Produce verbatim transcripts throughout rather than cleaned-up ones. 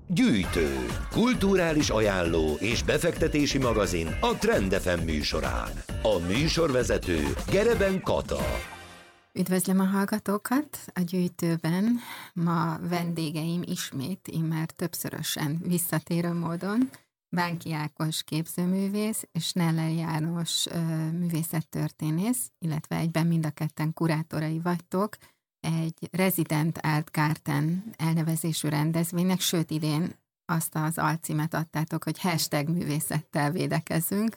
Gyűjtő, kulturális ajánló és befektetési magazin a Trend ef em műsorán. A műsorvezető Gereben Kata. Üdvözlöm a hallgatókat a Gyűjtőben. Ma vendégeim ismét, immár többszörösen visszatérő módon Bánki Ákos képzőművész és Neller János művészettörténész, illetve egyben mind a ketten kurátorai vagytok egy Resident Art Garden elnevezésű rendezvénynek, sőt idén azt az alcímet adtátok, hogy hashtag művészettel védekezünk,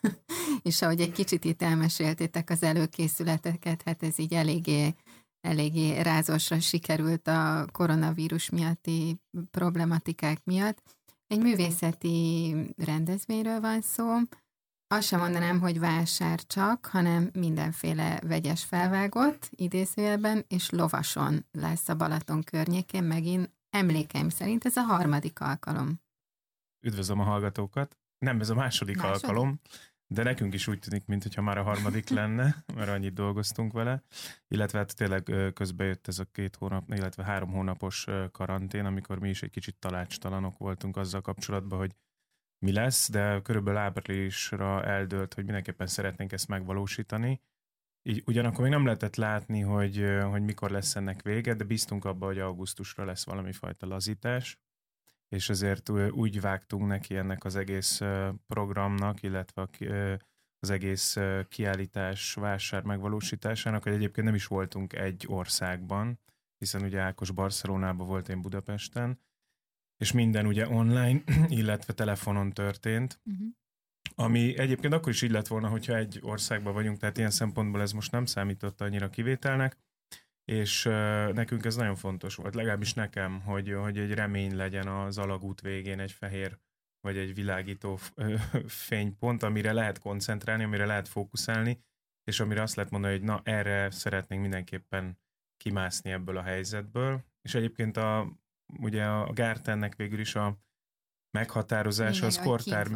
és ahogy egy kicsit itt elmeséltétek az előkészületeket, hát ez így eléggé, eléggé rázósra sikerült a koronavírus miatti problematikák miatt. Egy művészeti rendezvényről van szó. Azt sem mondanám, hogy vásár csak, hanem mindenféle vegyes felvágott, idézőjelben, és lovason lesz a Balaton környékén, megint emlékeim szerint ez a harmadik alkalom. Üdvözlöm a hallgatókat. Nem, ez a második, második alkalom, de nekünk is úgy tűnik, mintha már a harmadik lenne, mert annyit dolgoztunk vele, illetve hát tényleg közben jött ez a két hónap, illetve három hónapos karantén, amikor mi is egy kicsit talácstalanok voltunk azzal kapcsolatban, hogy mi lesz, de körülbelül áprilisra eldőlt, hogy mindenképpen szeretnénk ezt megvalósítani. Így ugyanakkor még nem lehetett látni, hogy, hogy mikor lesz ennek vége, de bíztunk abba, hogy augusztusra lesz valami fajta lazítás, és ezért úgy vágtunk neki ennek az egész programnak, illetve az egész kiállítás, vásár megvalósításának, hogy egyébként nem is voltunk egy országban, hiszen ugye Ákos Barcelonában volt, én Budapesten, és minden ugye online, illetve telefonon történt, uh-huh. ami egyébként akkor is így lett volna, hogyha egy országban vagyunk, tehát ilyen szempontból ez most nem számított annyira kivételnek, és uh, nekünk ez nagyon fontos volt, legalábbis nekem, hogy, hogy egy remény legyen az alagút végén egy fehér, vagy egy világító fénypont, amire lehet koncentrálni, amire lehet fókuszálni, és amire azt lehet mondani, hogy na, erre szeretnénk mindenképpen kimászni ebből a helyzetből, és egyébként a ugye a Gartennek végül is a meghatározása az kortár...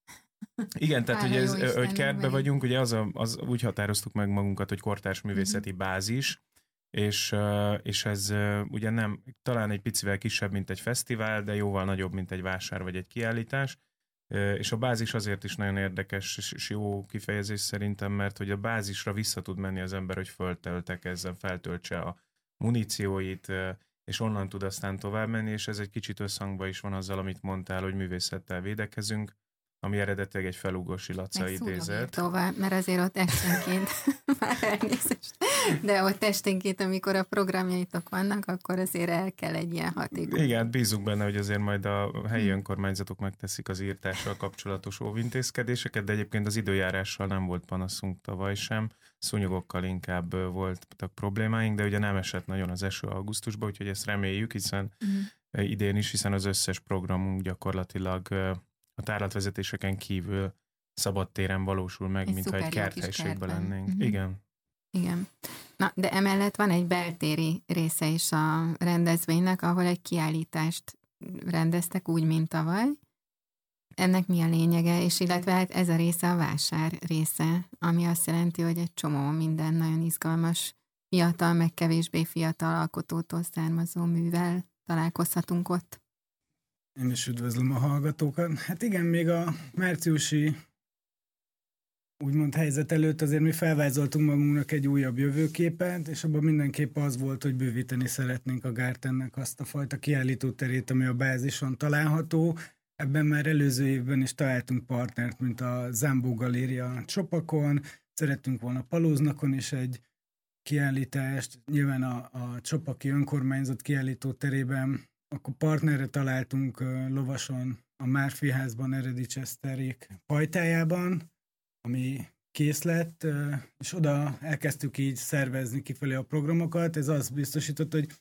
Igen, tehát ugye ez, hogy kertbe vagyunk, ugye az, a, az úgy határoztuk meg magunkat, hogy kortárs művészeti uh-huh. bázis, és, és ez ugye nem, talán egy picivel kisebb, mint egy fesztivál, de jóval nagyobb, mint egy vásár vagy egy kiállítás, és a bázis azért is nagyon érdekes és jó kifejezés szerintem, mert hogy a bázisra vissza tud menni az ember, hogy föltöltekezzen, feltöltse a munícióit, és onnan tud aztán tovább menni, és ez egy kicsit összhangban is van azzal, amit mondtál, hogy művészettel védekezünk, ami eredetileg egy Felugorsi Laca idézet. Tovább, mert azért ott esténként, már elnézést, de ott esténként, amikor a programjaitok vannak, akkor azért el kell egy ilyen hatékony. Igen, bízunk benne, hogy azért majd a helyi hmm. önkormányzatok megteszik az írtással kapcsolatos óvintézkedéseket, de egyébként az időjárással nem volt panaszunk tavaly sem, szúnyogokkal inkább voltak problémáink, de ugye nem esett nagyon az eső augusztusban, úgyhogy ezt reméljük, hiszen hmm. idén is, hiszen az összes programunk gyakorlatilag a tárlatvezetéseken kívül szabadtéren valósul meg, egy mintha egy kerthelyiségben lennénk. Uh-huh. Igen. Igen. Na, de emellett van egy beltéri része is a rendezvénynek, ahol egy kiállítást rendeztek úgy, mint tavaly. Ennek mi a lényege? És illetve hát ez a része a vásár része, ami azt jelenti, hogy egy csomó minden nagyon izgalmas, fiatal, meg kevésbé fiatal alkotótól származó művel találkozhatunk ott. Én is üdvözlöm a hallgatókat. Hát igen, még a márciusi úgymond helyzet előtt azért mi felvázoltunk magunknak egy újabb jövőképet, és abban mindenképp az volt, hogy bővíteni szeretnénk a Gartennek azt a fajta kiállítóterét, ami a bázison található. Ebben már előző évben is találtunk partnert, mint a Zambó Galéria Csopakon, szerettünk volna Palóznakon is egy kiállítást, nyilván a, a Csopaki önkormányzat kiállítóterében. Akkor partnerre találtunk uh, Lovason, a Márfi házban, Eredics Eszterék pajtájában, ami kész lett, uh, és oda elkezdtük így szervezni kifelé a programokat. Ez azt biztosított, hogy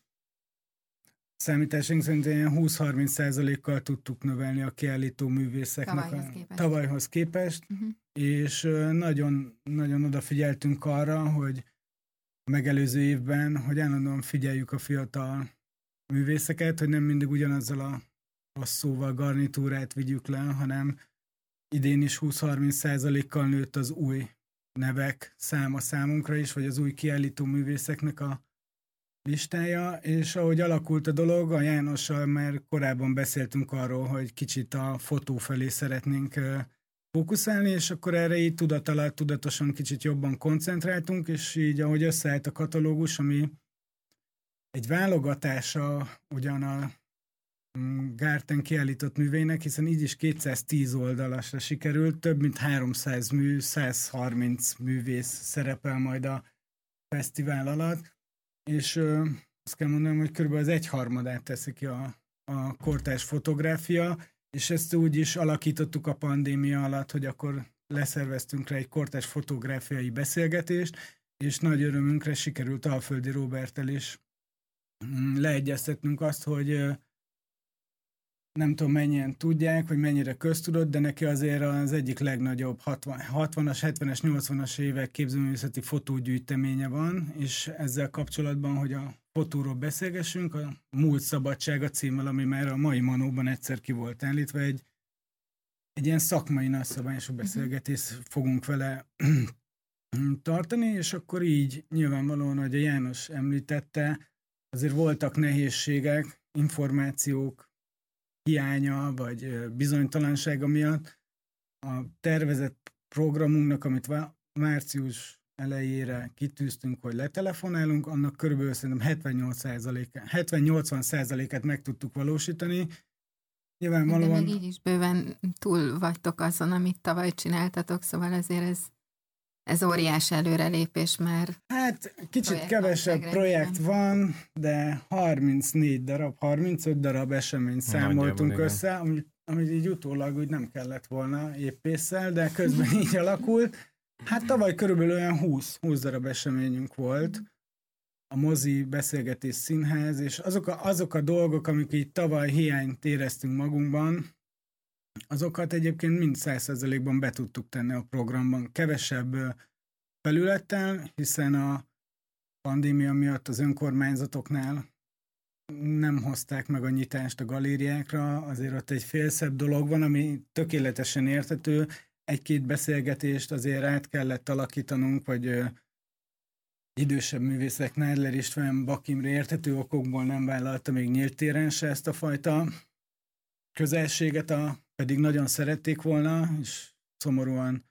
számításunk szerint ilyen húsz-harminc százalékkal tudtuk növelni a kiállító művészeknek tavalyhoz a, képest, tavalyhoz képest uh-huh. és uh, nagyon, nagyon odafigyeltünk arra, hogy a megelőző évben, hogy állandóan figyeljük a fiatal művészeket, hogy nem mindig ugyanazzal a passzóval, garnitúrát vigyük le, hanem idén is húsz-harminc százalékkal nőtt az új nevek száma számunkra is, vagy az új kiállító művészeknek a listája, és ahogy alakult a dolog, a Jánossal már korábban beszéltünk arról, hogy kicsit a fotó felé szeretnénk fókuszálni, és akkor erre így tudat alatt, tudatosan kicsit jobban koncentráltunk, és így ahogy összeállt a katalógus, ami egy válogatása ugyan a Gárten kiállított művének, hiszen így is kétszáztíz oldalasra sikerült, több mint háromszáz mű, száz harminc művész szerepel majd a fesztivál alatt, és ö, azt kell mondanom, hogy körülbelül az egyharmadát teszi ki a, a kortárs fotográfia, és ezt úgy is alakítottuk a pandémia alatt, hogy akkor leszerveztünk rá egy kortárs fotográfiai beszélgetést, és nagy örömünkre sikerült Alföldi Róberttel is leegyeztetnünk azt, hogy nem tudom mennyien tudják, vagy mennyire köztudott, de neki azért az egyik legnagyobb hatvanas, hetvenes, nyolcvanas évek képzőművészeti fotógyűjteménye van, és ezzel kapcsolatban, hogy a fotóról beszélgessünk, a Múlt szabadsága címmel, ami már a mai Manóban egyszer ki volt állítva, egy, egy ilyen szakmai nagyszabású beszélgetést fogunk vele tartani, és akkor így nyilvánvalóan, hogy a János említette, azért voltak nehézségek, információk hiánya, vagy bizonytalansága miatt. A tervezett programunknak, amit március elejére kitűztünk, hogy letelefonálunk, annak körülbelül szerintem hetven-nyolcvan százalékát meg tudtuk valósítani. Nyilvánvalóan... De még így is bőven túl vagytok azon, amit tavaly csináltatok, szóval ezért ez Ez óriás előrelépés már. Hát kicsit kevesebb projekt van, de harmincnégy darab, harmincöt darab eseményt számoltunk össze, amit, amit így utólag úgy nem kellett volna éppésszel, de közben így alakult. Hát tavaly körülbelül olyan húsz, húsz darab eseményünk volt. A mozi, beszélgetés, színház, és azok a, azok a dolgok, amik így tavaly hiányt éreztünk magunkban, azokat egyébként mind száz százalékban be tudtuk tenni a programban. Kevesebb felülettel, hiszen a pandémia miatt az önkormányzatoknál nem hozták meg a nyitást a galériákra, azért ott egy félszebb dolog van, ami tökéletesen érthető. Egy-két beszélgetést azért át kellett alakítanunk, vagy idősebb művészek, Nádler István, Bak Imre érthető okokból nem vállalta még nyílt téren se ezt a fajta közelséget, a, pedig nagyon szerették volna, és szomorúan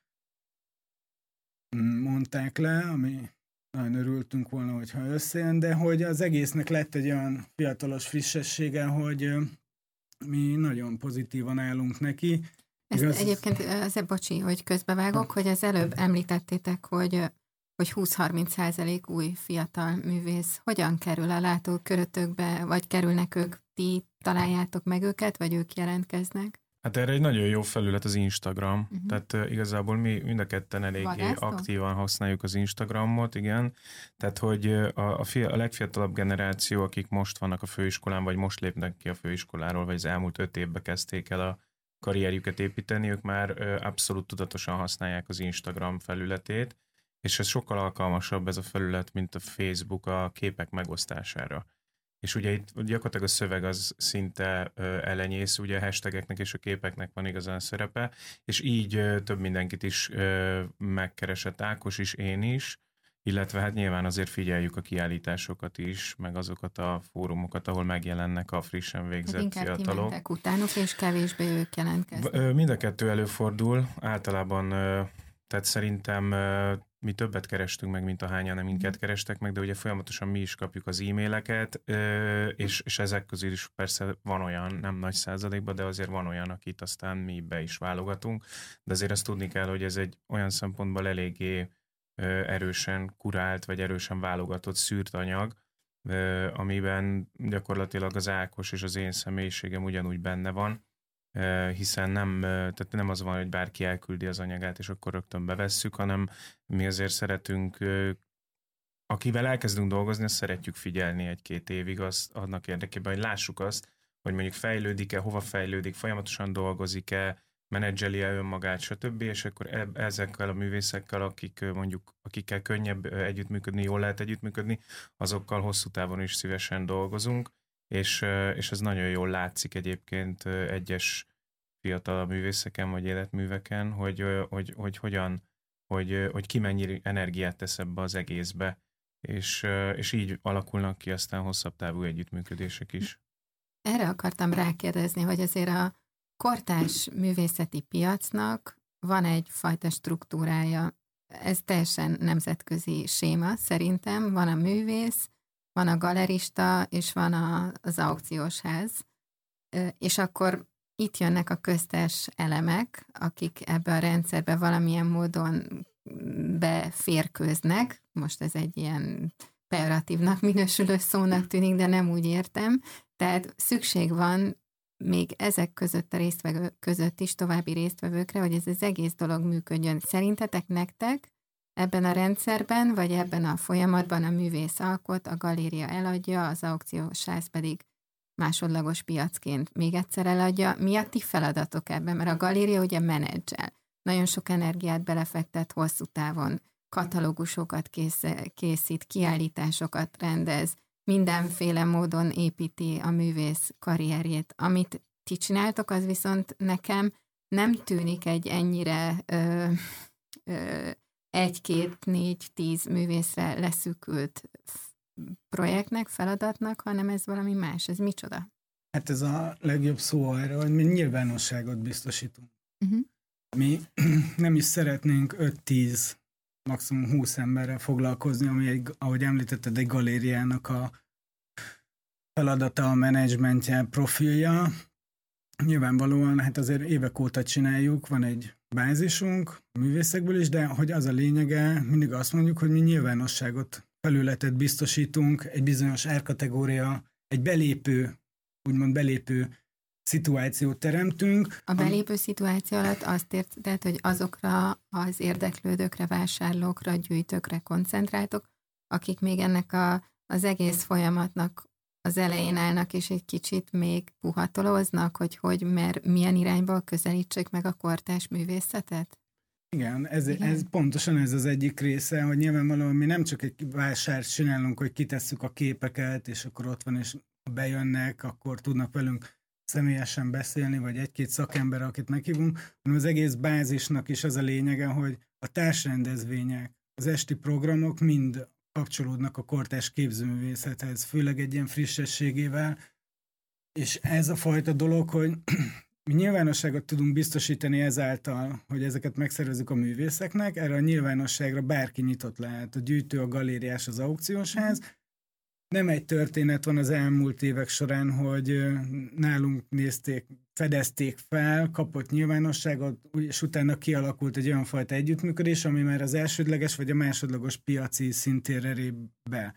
mondták le, ami nagyon örültünk volna, hogyha összejön, de hogy az egésznek lett egy olyan fiatalos frissessége, hogy mi nagyon pozitívan állunk neki. Ezt Igaz? Egyébként, azért bocsi, hogy közbevágok, hogy az előbb említettétek, hogy hogy húsz-harminc százalék új fiatal művész. Hogyan kerül a látókörötökbe, vagy kerülnek ők, ti találjátok meg őket, vagy ők jelentkeznek? Hát erre egy nagyon jó felület az Instagram. Uh-huh. Tehát uh, igazából mi mind a ketten eléggé Vagásztok? aktívan használjuk az Instagramot, igen. Tehát, hogy a, a, fia, a legfiatalabb generáció, akik most vannak a főiskolán, vagy most lépnek ki a főiskoláról, vagy az elmúlt öt évben kezdték el a karrierjüket építeni, ők már uh, abszolút tudatosan használják az Instagram felületét, és ez sokkal alkalmasabb ez a felület, mint a Facebook a képek megosztására. És ugye itt gyakorlatilag a szöveg az szinte ö, elenyész, ugye a hashtageknek és a képeknek van igazán szerepe, és így ö, több mindenkit is ö, megkeresett Ákos is, én is, illetve hát nyilván azért figyeljük a kiállításokat is, meg azokat a fórumokat, ahol megjelennek a frissen végzett inkább fiatalok. Inkább ti mentek utánuk, és kevésbé ők jelentkeznek. Ö, mind a kettő előfordul, általában, ö, tehát szerintem ö, mi többet kerestünk meg, mint ahányan minket kerestek meg, de ugye folyamatosan mi is kapjuk az e-maileket, és, és ezek közül is persze van olyan, nem nagy százalékban, de azért van olyan, akit aztán mi be is válogatunk, de azért azt tudni kell, hogy ez egy olyan szempontból eléggé erősen kurált, vagy erősen válogatott szűrt anyag, amiben gyakorlatilag az Ákos és az én személyiségem ugyanúgy benne van, hiszen nem, tehát nem az van, hogy bárki elküldi az anyagát, és akkor rögtön bevesszük, hanem mi azért szeretünk, akivel elkezdünk dolgozni, azt szeretjük figyelni egy-két évig, azt, annak érdekében, hogy lássuk azt, hogy mondjuk fejlődik-e, hova fejlődik, folyamatosan dolgozik-e, menedzseli-e önmagát, stb. És akkor ezekkel a művészekkel, akik mondjuk, akikkel könnyebb együttműködni, jól lehet együttműködni, azokkal hosszú távon is szívesen dolgozunk, és, és ez nagyon jól látszik egyébként egyes fiatal művészeken vagy életműveken, hogy, hogy, hogy hogyan, hogy, hogy ki mennyi energiát tesz ebbe az egészbe, és, és így alakulnak ki aztán hosszabb távú együttműködések is. Erre akartam rákérdezni, hogy azért a kortárs művészeti piacnak van egyfajta struktúrája. Ez teljesen nemzetközi séma szerintem. Van a művész, van a galerista, és van a, az aukciós ház. És akkor itt jönnek a köztes elemek, akik ebbe a rendszerbe valamilyen módon beférkőznek. Most ez egy ilyen pejoratívnak minősülő szónak tűnik, de nem úgy értem. Tehát szükség van még ezek között a résztvevők között is további résztvevőkre, hogy ez az egész dolog működjön. Szerintetek nektek ebben a rendszerben, vagy ebben a folyamatban a művész alkot, a galéria eladja, az aukciós ház pedig másodlagos piacként még egyszer eladja. Mi a ti feladatok ebben? Mert a galéria ugye menedzsel. Nagyon sok energiát belefektet hosszú távon, katalógusokat kész, készít, kiállításokat rendez, mindenféle módon építi a művész karrierjét. Amit ti csináltok, az viszont nekem nem tűnik egy ennyire ö, ö, egy, két, négy, tíz művészre leszűkült projektnek, feladatnak, hanem ez valami más. Ez micsoda? Hát ez a legjobb szó arra, hogy mi nyilvánosságot biztosítunk. Uh-huh. Mi nem is szeretnénk öt-tíz, maximum húsz emberrel foglalkozni, ami, egy, ahogy említetted, egy galériának a feladata, a menedzsmentje, profilja. Nyilvánvalóan, hát azért évek óta csináljuk, van egy bázisunk, művészekből is, de hogy az a lényege, mindig azt mondjuk, hogy mi nyilvánosságot, felületet biztosítunk, egy bizonyos árkategória, egy belépő, úgymond belépő szituációt teremtünk. A belépő szituáció alatt azt érted, hogy azokra az érdeklődőkre, vásárlókra, gyűjtőkre koncentráltok, akik még ennek a, az egész folyamatnak az elején állnak, és egy kicsit még puhatolóznak, hogy, hogy mert milyen irányból közelítsék meg a kortárs művészetet? Igen, ez, Igen. ez pontosan ez az egyik része, hogy nyilvánvalóan mi nem csak egy vásárt csinálunk, hogy kitesszük a képeket, és akkor ott van, és bejönnek, akkor tudnak velünk személyesen beszélni, vagy egy-két szakember, akit meghívunk, hanem az egész bázisnak is az a lényege, hogy a társrendezvények, az esti programok mind kapcsolódnak a kortárs képzőművészethez, főleg egy ilyen frissességével, és ez a fajta dolog, hogy mi nyilvánosságot tudunk biztosítani ezáltal, hogy ezeket megszervezzük a művészeknek, erre a nyilvánosságra bárki nyitott lehet, a gyűjtő, a galériás, az aukciós ház. Nem egy történet van az elmúlt évek során, hogy nálunk nézték, fedezték fel, kapott nyilvánosságot, és utána kialakult egy olyan fajta együttműködés, ami már az elsődleges vagy a másodlagos piaci szintérre rép be.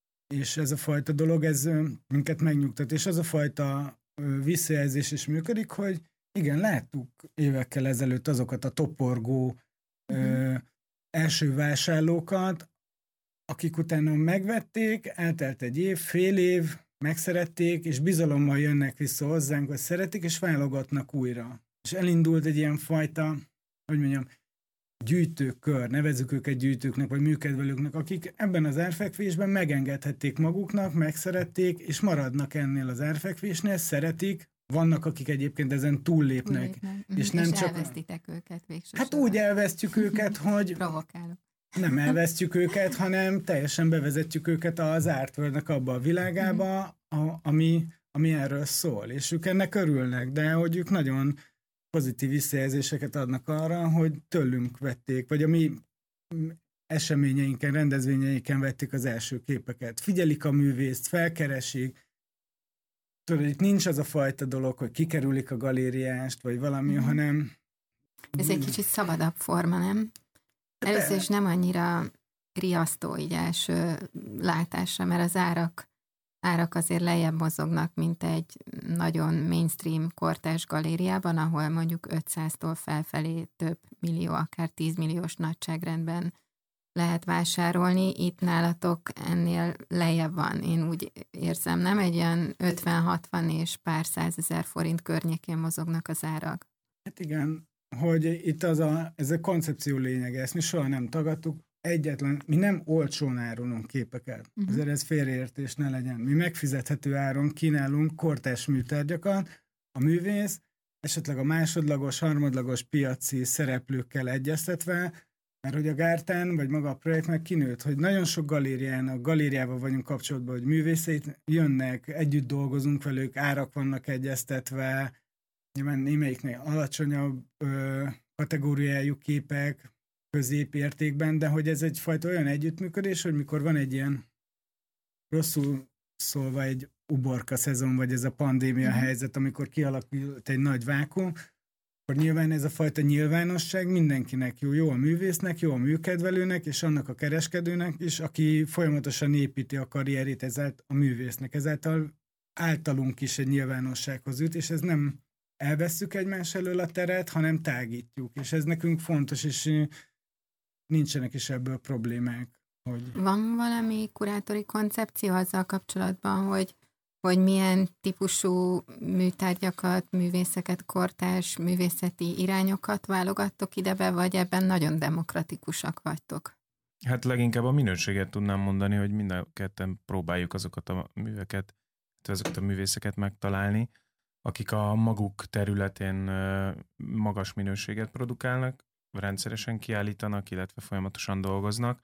És ez a fajta dolog, ez minket megnyugtat, és az a fajta visszajelzés is működik, hogy igen, láttuk évekkel ezelőtt azokat a toporgó uh-huh. ö, első vásárlókat, akik utána megvették, eltelt egy év, fél év, megszerették, és bizalommal jönnek vissza hozzánk, hogy szeretik, és válogatnak újra. És elindult egy ilyen fajta, hogy mondjam, gyűjtőkör, nevezzük őket gyűjtőknek, vagy műkedvelőknek, akik ebben az árfekvésben megengedhették maguknak, megszerették, és maradnak ennél az árfekvésnél, szeretik, vannak, akik egyébként ezen túllépnek. túllépnek. És, nem és csak elvesztitek őket végsősorban. Hát úgy elvesztjük őket, hogy provokálok. Nem elvesztjük őket, hanem teljesen bevezetjük őket az Artworldnek abba a világába, a, ami, ami erről szól. És ők ennek örülnek, de hogy ők nagyon pozitív visszajelzéseket adnak arra, hogy tőlünk vették, vagy a mi eseményeinken, rendezvényeinken vették az első képeket. Figyelik a művészt, felkeresik. Tudod, itt nincs az a fajta dolog, hogy kikerülik a galériást, vagy valami, mm. hanem... Ez egy kicsit szabadabb forma, nem? Először is nem annyira riasztó így első látásra, mert az árak, árak azért lejjebb mozognak, mint egy nagyon mainstream kortárs galériában, ahol mondjuk ötszáztól felfelé több millió, akár tíz milliós nagyságrendben lehet vásárolni. Itt nálatok ennél lejjebb van, én úgy érzem, nem? Egy olyan ötven-hatvan és pár százezer forint környékén mozognak az árak. Hát igen, hogy itt az a, ez a koncepció lényege, ezt mi soha nem tagadtuk, egyetlen, mi nem olcsón árulunk képeket, uh-huh. ezért ez félreértés ne legyen. Mi megfizethető áron kínálunk kortárs műtárgyakat, a művész, esetleg a másodlagos, harmadlagos piaci szereplőkkel egyeztetve, Mert hogy a Gártán, vagy maga a projekt meg kinőtt, hogy nagyon sok galérián, a galériával vagyunk kapcsolatban, hogy művészeit jönnek, együtt dolgozunk velük, árak vannak egyeztetve, nyilván némelyiknél alacsonyabb ö, kategóriájú képek, középértékben, de hogy ez egyfajta olyan együttműködés, hogy mikor van egy ilyen rosszul szólva egy uborka szezon, vagy ez a pandémia mm. helyzet, amikor kialakult egy nagy vákum, akkor nyilván ez a fajta nyilvánosság mindenkinek jó, jó a művésznek, jó a műkedvelőnek, és annak a kereskedőnek is, aki folyamatosan építi a karrierét ezáltal a művésznek. Ezáltal általunk is egy nyilvánossághoz jut, és ez nem elvesszük egymás elől a teret, hanem tágítjuk. És ez nekünk fontos, és nincsenek is ebből problémák. Hogy... Van valami kurátori koncepció azzal kapcsolatban, hogy, hogy milyen típusú műtárgyakat, művészeket, kortárs művészeti irányokat válogattok idebe, vagy ebben nagyon demokratikusak vagytok? Hát leginkább a minőséget tudnám mondani, hogy mind a ketten próbáljuk azokat a műveket, azokat a művészeket megtalálni, akik a maguk területén magas minőséget produkálnak, rendszeresen kiállítanak, illetve folyamatosan dolgoznak,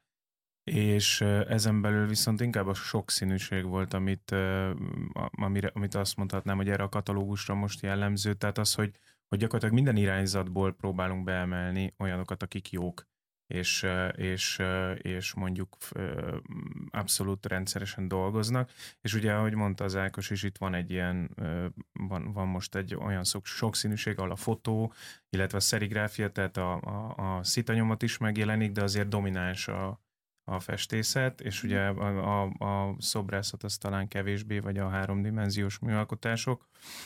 és ezen belül viszont inkább a sokszínűség volt, amit, amire, amit azt mondhatnám, hogy erre a katalógusra most jellemző, tehát az, hogy, hogy gyakorlatilag minden irányzatból próbálunk beemelni olyanokat, akik jók, és, és, és mondjuk abszolút rendszeresen dolgoznak, és ugye, ahogy mondta az Ákos is, itt van egy ilyen, van, van most egy olyan sokszínűség, ahol a fotó, illetve a szerigráfia, tehát a, a, a szitanyomat is megjelenik, de azért domináns a, a festészet, és ugye a, a, a szobrászat az talán kevésbé, vagy a háromdimenziós műalkotások,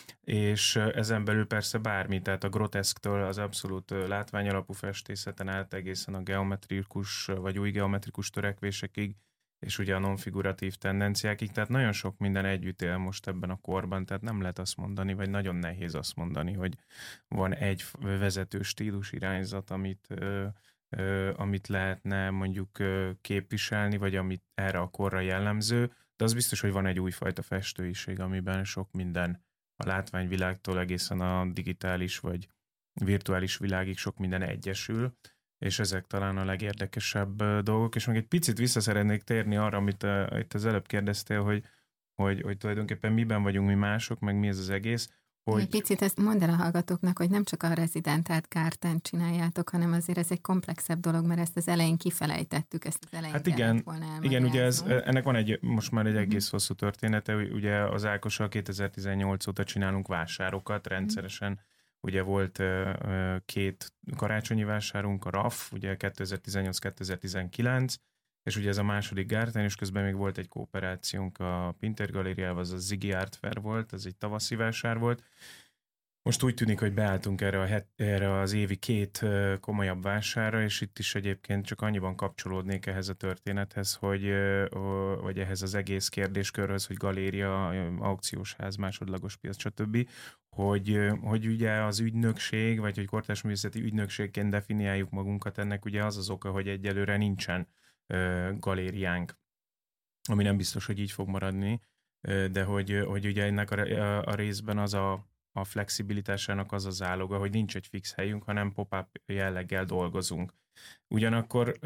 és ezen belül persze bármi, tehát a groteszktől az abszolút látványalapú festészeten át egészen a geometrikus, vagy új geometrikus törekvésekig, és ugye a nonfiguratív tendenciákig, tehát nagyon sok minden együtt él most ebben a korban, tehát nem lehet azt mondani, vagy nagyon nehéz azt mondani, hogy van egy vezető stílus irányzat, amit amit lehetne mondjuk képviselni, vagy amit erre a korra jellemző, de az biztos, hogy van egy újfajta festőiség, amiben sok minden a látványvilágtól egészen a digitális vagy virtuális világig sok minden egyesül, és ezek talán a legérdekesebb dolgok, és még egy picit vissza szeretnék térni arra, amit uh, itt az előbb kérdeztél, hogy, hogy, hogy tulajdonképpen miben vagyunk mi mások, meg mi ez az egész. Hogy... Egy picit ezt mondd el a hallgatóknak, hogy nem csak a rezidentált Gártán csináljátok, hanem azért ez egy komplexebb dolog, mert ezt az elején kifelejtettük, ezt az elején hát igen, igen, ugye ez, ennek van egy, most már egy egész hosszú története, ugye az Ákossal kétezer-tizennyolc óta csinálunk vásárokat, rendszeresen ugye volt uh, két karácsonyi vásárunk, a raf, ugye kétezer-tizennyolc kétezer-tizenkilenc, és ugye ez a második Gártán, és közben még volt egy kooperációnk a Pinter Galériával, az a Ziggy Art Fair volt, ez egy tavaszi vásár volt. Most úgy tűnik, hogy beálltunk erre, a het, erre az évi két komolyabb vásárra, és itt is egyébként csak annyiban kapcsolódnék ehhez a történethez, hogy, vagy ehhez az egész kérdéskörhöz, hogy galéria, aukciós ház, másodlagos piac, stb., hogy, hogy ugye az ügynökség, vagy hogy kortárs művészeti ügynökségként definiáljuk magunkat, ennek ugye az az oka, hogy egyelőre nincsen galériánk, ami nem biztos, hogy így fog maradni, de hogy, hogy ugye ennek a, a részben az a, a flexibilitásának az a záloga, hogy nincs egy fix helyünk, hanem pop-up jelleggel dolgozunk. Ugyanakkor,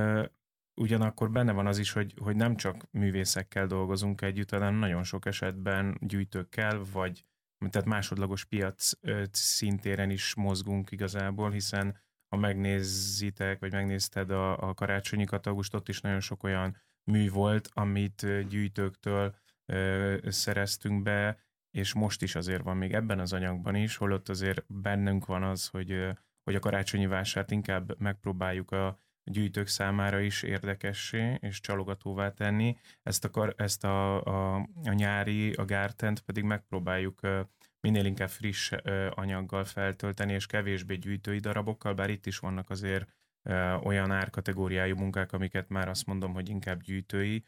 ugyanakkor benne van az is, hogy, hogy nem csak művészekkel dolgozunk együtt, hanem nagyon sok esetben gyűjtőkkel, vagy tehát másodlagos piac szintéren is mozgunk igazából, hiszen ha megnézitek, vagy megnézted a, a karácsonyi katalógust, ott is nagyon sok olyan mű volt, amit gyűjtőktől ö, szereztünk be, és most is azért van még ebben az anyagban is, holott azért bennünk van az, hogy, hogy a karácsonyi vásárt inkább megpróbáljuk a gyűjtők számára is érdekessé és csalogatóvá tenni. Ezt a, ezt a, a, a nyári, a Gártent pedig megpróbáljuk minél inkább friss anyaggal feltölteni, és kevésbé gyűjtői darabokkal, bár itt is vannak azért olyan árkategóriájú munkák, amiket már azt mondom, hogy inkább gyűjtői,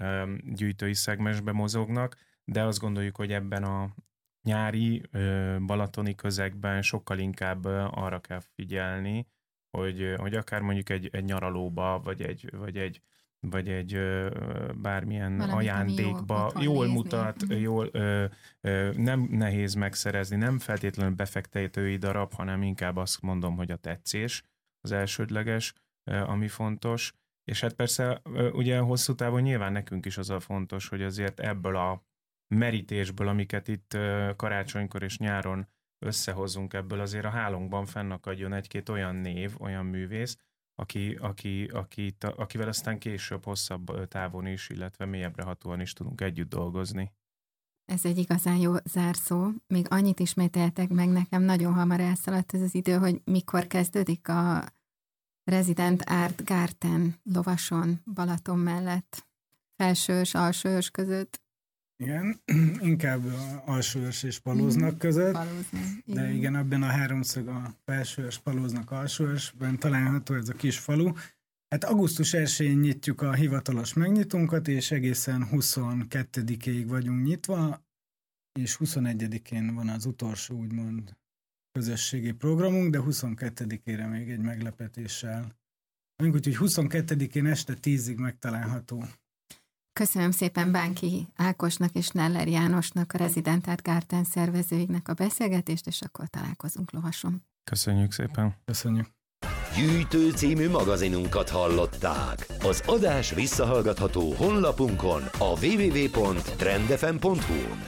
gyűjtői szegmensbe mozognak, de azt gondoljuk, hogy ebben a nyári, balatoni közegben sokkal inkább arra kell figyelni, hogy, hogy akár mondjuk egy, egy nyaralóba, vagy egy, vagy egy vagy egy bármilyen valamit, ajándékba jól, jól mutat, mm-hmm. jól ö, ö, nem nehéz megszerezni, nem feltétlenül befektetői darab, hanem inkább azt mondom, hogy a tetszés az elsődleges, ami fontos. És hát persze ugye hosszú távon nyilván nekünk is az a fontos, hogy azért ebből a merítésből, amiket itt karácsonykor és nyáron összehozunk, ebből azért a hálónkban fennakadjon egy-két olyan név, olyan művész, aki, aki, aki, akivel aztán később hosszabb távon is, illetve mélyebbre hatóan is tudunk együtt dolgozni. Ez egy igazán jó zárszó. Még annyit ismételtek meg nekem, nagyon hamar elszaladt ez az idő, hogy mikor kezdődik a Resident Art Garden Lovason, Balaton mellett, felsős, alsős között. Igen, inkább alsóőrs és Palóznak mm, között, Palóznak, de igen. igen, abban a háromszög a felsőőrs, Palóznak, alsóőrsben található ez a kis falu. Hát augusztus elsején nyitjuk a hivatalos megnyitónkat, és egészen huszonkettedikéig vagyunk nyitva, és huszonegyedikén van az utolsó, úgymond, közösségi programunk, de huszonkettedikére még egy meglepetéssel. Úgyhogy huszonkettedikén este tízig megtalálható. Köszönöm szépen Bánki Ákosnak és Neller Jánosnak, a Resident Art Garden szervezőiknek a beszélgetést, és akkor találkozunk Lovason. Köszönjük szépen. Köszönjük. Gyűjtő című magazinunkat hallották. Az adás visszahallgatható honlapunkon, a double-u double-u double-u pont trend f m pont hu-n.